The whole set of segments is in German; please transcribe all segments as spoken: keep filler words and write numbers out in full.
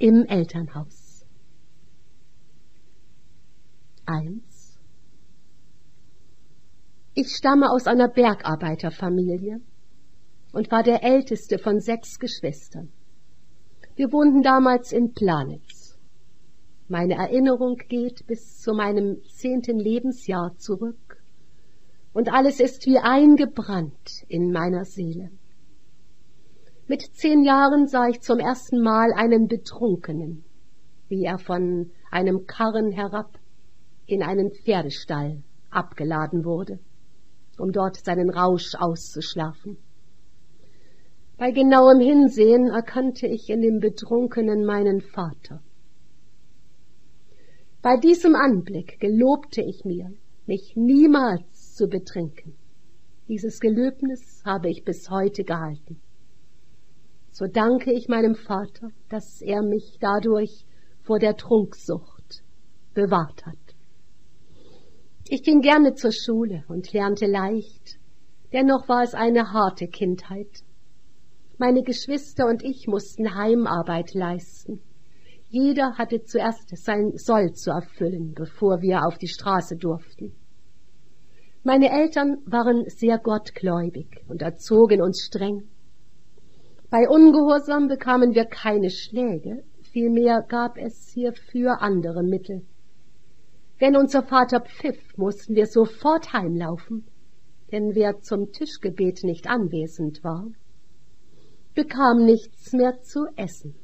im Elternhaus. Eins. Ich stamme aus einer Bergarbeiterfamilie und war der älteste von sechs Geschwistern. Wir wohnten damals in Planitz. Meine Erinnerung geht bis zu meinem zehnten Lebensjahr zurück und alles ist wie eingebrannt in meiner Seele. Mit zehn Jahren sah ich zum ersten Mal einen Betrunkenen, wie er von einem Karren herab in einen Pferdestall abgeladen wurde, um dort seinen Rausch auszuschlafen. Bei genauem Hinsehen erkannte ich in dem Betrunkenen meinen Vater. Bei diesem Anblick gelobte ich mir, mich niemals zu betrinken. Dieses Gelöbnis habe ich bis heute gehalten. So danke ich meinem Vater, dass er mich dadurch vor der Trunksucht bewahrt hat. Ich ging gerne zur Schule und lernte leicht, dennoch war es eine harte Kindheit. Meine Geschwister und ich mussten Heimarbeit leisten. Jeder hatte zuerst sein Soll zu erfüllen, bevor wir auf die Straße durften. Meine Eltern waren sehr gottgläubig und erzogen uns streng. Bei Ungehorsam bekamen wir keine Schläge, vielmehr gab es hierfür andere Mittel. Wenn unser Vater pfiff, mussten wir sofort heimlaufen, denn wer zum Tischgebet nicht anwesend war, bekam nichts mehr zu essen.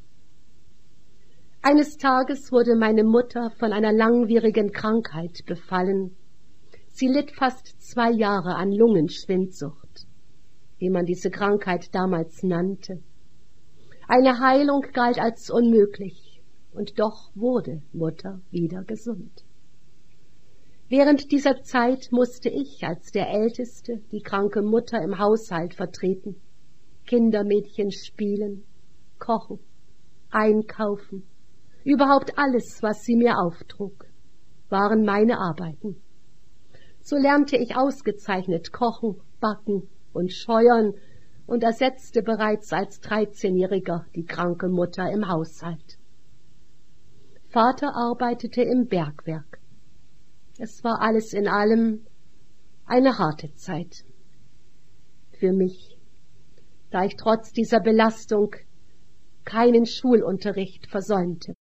Eines Tages wurde meine Mutter von einer langwierigen Krankheit befallen. Sie litt fast zwei Jahre an Lungenschwindsucht, wie man diese Krankheit damals nannte. Eine Heilung galt als unmöglich, und doch wurde Mutter wieder gesund. Während dieser Zeit musste ich als der Älteste die kranke Mutter im Haushalt vertreten, Kindermädchen spielen, kochen, einkaufen, überhaupt alles, was sie mir auftrug, waren meine Arbeiten. So lernte ich ausgezeichnet kochen, backen und scheuern und ersetzte bereits als dreizehnjähriger die kranke Mutter im Haushalt. Vater arbeitete im Bergwerk. Es war alles in allem eine harte Zeit für mich, da ich trotz dieser Belastung keinen Schulunterricht versäumte.